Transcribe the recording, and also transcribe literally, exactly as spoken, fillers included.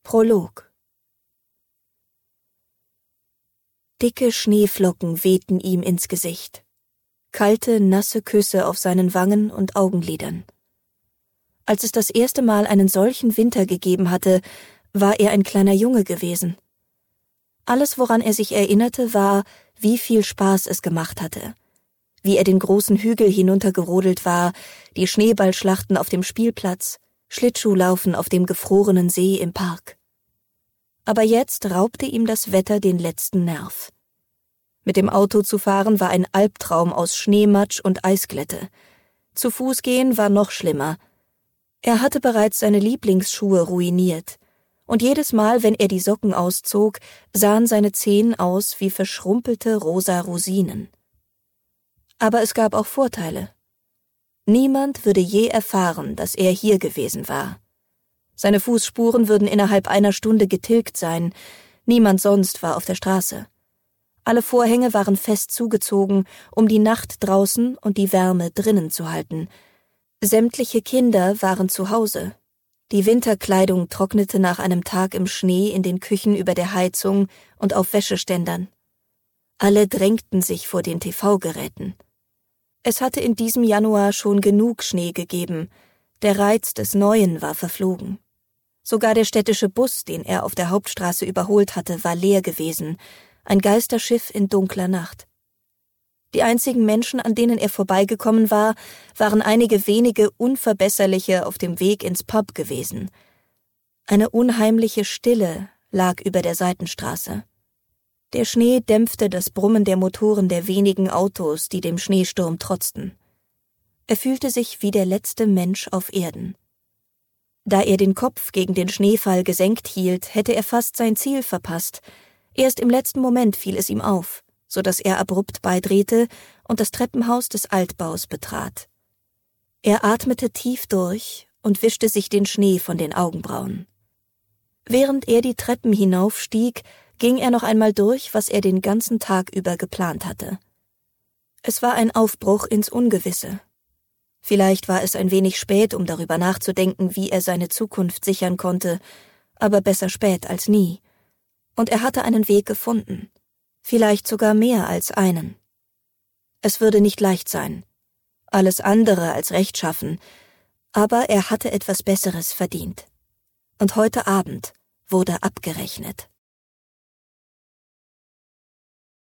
Prolog. Dicke Schneeflocken wehten ihm ins Gesicht. Kalte, nasse Küsse auf seinen Wangen und Augenlidern. Als es das erste Mal einen solchen Winter gegeben hatte, war er ein kleiner Junge gewesen. Alles, woran er sich erinnerte, war, wie viel Spaß es gemacht hatte. Wie er den großen Hügel hinuntergerodelt war, die Schneeballschlachten auf dem Spielplatz, Schlittschuhlaufen auf dem gefrorenen See im Park. Aber jetzt raubte ihm das Wetter den letzten Nerv. Mit dem Auto zu fahren war ein Albtraum aus Schneematsch und Eisglätte. Zu Fuß gehen war noch schlimmer. Er hatte bereits seine Lieblingsschuhe ruiniert. Und jedes Mal, wenn er die Socken auszog, sahen seine Zehen aus wie verschrumpelte rosa Rosinen. Aber es gab auch Vorteile. Niemand würde je erfahren, dass er hier gewesen war. Seine Fußspuren würden innerhalb einer Stunde getilgt sein. Niemand sonst war auf der Straße. Alle Vorhänge waren fest zugezogen, um die Nacht draußen und die Wärme drinnen zu halten. Sämtliche Kinder waren zu Hause. Die Winterkleidung trocknete nach einem Tag im Schnee in den Küchen über der Heizung und auf Wäscheständern. Alle drängten sich vor den T V-Geräten. Es hatte in diesem Januar schon genug Schnee gegeben. Der Reiz des Neuen war verflogen. Sogar der städtische Bus, den er auf der Hauptstraße überholt hatte, war leer gewesen. Ein Geisterschiff in dunkler Nacht. Die einzigen Menschen, an denen er vorbeigekommen war, waren einige wenige Unverbesserliche auf dem Weg ins Pub gewesen. Eine unheimliche Stille lag über der Seitenstraße. Der Schnee dämpfte das Brummen der Motoren der wenigen Autos, die dem Schneesturm trotzten. Er fühlte sich wie der letzte Mensch auf Erden. Da er den Kopf gegen den Schneefall gesenkt hielt, hätte er fast sein Ziel verpasst. Erst im letzten Moment fiel es ihm auf, so dass er abrupt beidrehte und das Treppenhaus des Altbaus betrat. Er atmete tief durch und wischte sich den Schnee von den Augenbrauen. Während er die Treppen hinaufstieg, ging er noch einmal durch, was er den ganzen Tag über geplant hatte. Es war ein Aufbruch ins Ungewisse. Vielleicht war es ein wenig spät, um darüber nachzudenken, wie er seine Zukunft sichern konnte, aber besser spät als nie. Und er hatte einen Weg gefunden. Vielleicht sogar mehr als einen. Es würde nicht leicht sein. Alles andere als rechtschaffen. Aber er hatte etwas Besseres verdient. Und heute Abend wurde abgerechnet.